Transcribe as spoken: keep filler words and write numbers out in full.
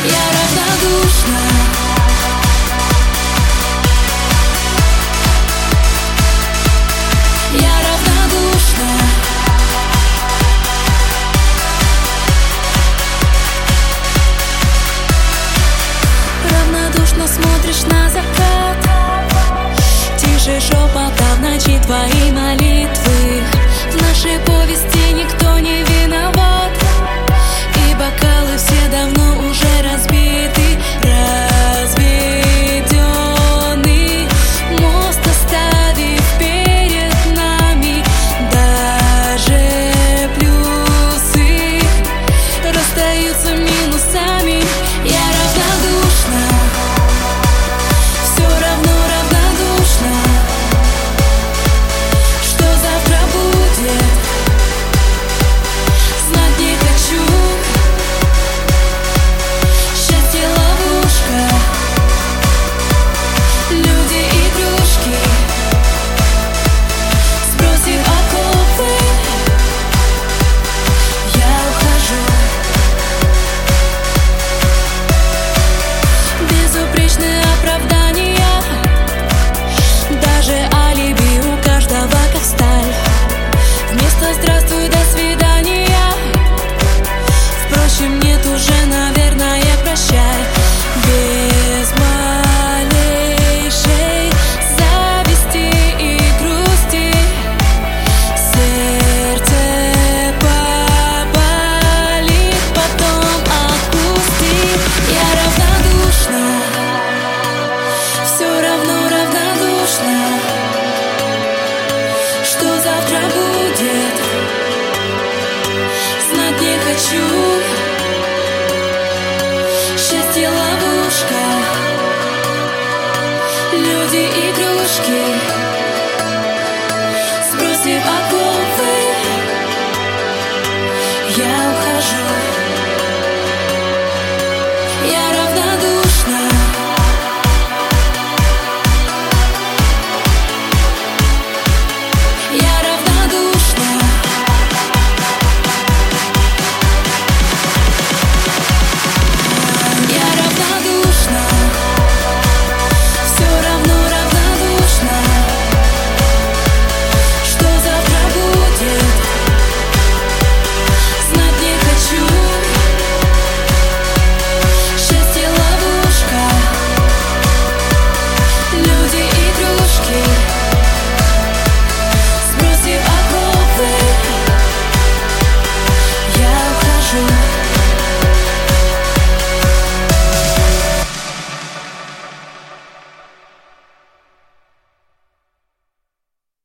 Я равнодушна. Я равнодушна. Равнодушно смотришь на закат, тише шепотом в ночи твои молитвы. В нашей повести никто не виноват, и бокалы все давно уже разбиты. Разведенный мост оставив перед нами, даже плюсы расстаются минусами. Я равнодушна, все равно равнодушна. Что завтра будет, знать не хочу. Счастье ловушка, люди игрушки. Сбросив оковы, я ухожу. Безупречные оправдания, даже алиби у каждого как сталь. Вместо «здравствуй», «до свидания», впрочем, нет уже, наверное, «прощай». Без малейшей зависти и грусти сердце поболит, потом отпустит. Я равнодушна, все равно равнодушна. Что завтра будет, знать не хочу. Счастье ловушка, люди игрушки. Сбросив оковы, я ухожу.